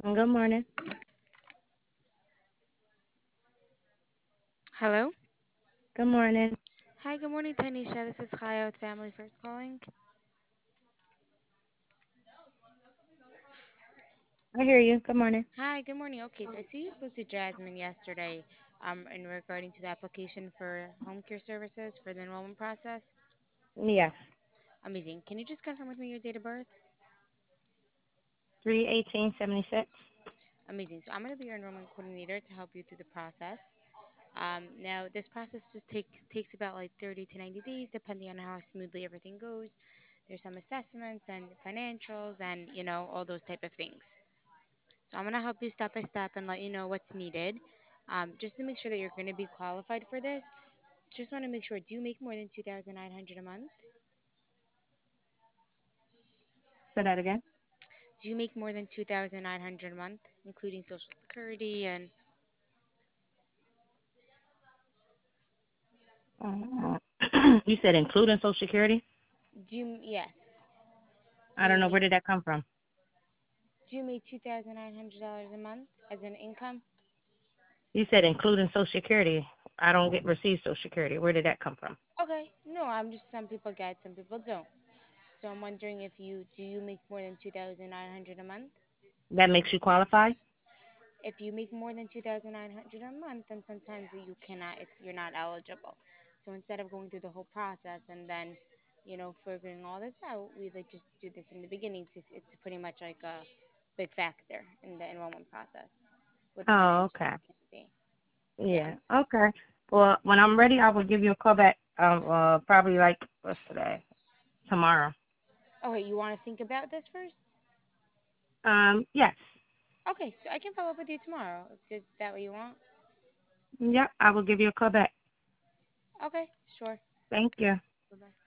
Good morning. Hello. Good morning. Hi, good morning, Tanisha. This is Chaya with Family First Calling. I hear you. Good morning. Hi, good morning. Okay, so I see you spoke to Jasmine yesterday in regarding to the application for home care services for the enrollment process. Yes. Amazing. Can you just confirm with me your date of birth? 3/18/76. Amazing. So I'm going to be your enrollment coordinator to help you through the process. Now, this process just takes about like 30 to 90 days, depending on how smoothly everything goes. There's some assessments and financials and, all those type of things. So I'm gonna help you step by step and let you know what's needed, just to make sure that you're gonna be qualified for this. Just want to make sure. Do you make more than 2,900 a month? Say that again. Do you make more than 2,900 a month, including Social Security and Uh, you said including Social Security? yes? Do I you don't know. Where make did that come from? $2,900 a month as an income? You said including Social Security. I don't get receive Social Security. Where did that come from? Okay, no, I'm just some people get, some people don't. So I'm wondering if you do you make more than 2,900 a month? That makes you qualify? If you make more than 2,900 a month, then sometimes you cannot, you're not eligible. So instead of going through the whole process and then, figuring all this out, we like just do this in the beginning. It's pretty much like a big factor in the enrollment process with the Oh, financials okay. it can be. Yeah. Yeah. Okay. Well, when I'm ready, I will give you a call back. Probably like what's today? Tomorrow. Okay, you want to think about this first? Yes. Okay, so I can follow up with you tomorrow. Is that what you want? Yep. I will give you a call back. Okay, sure. Thank you. Bye bye.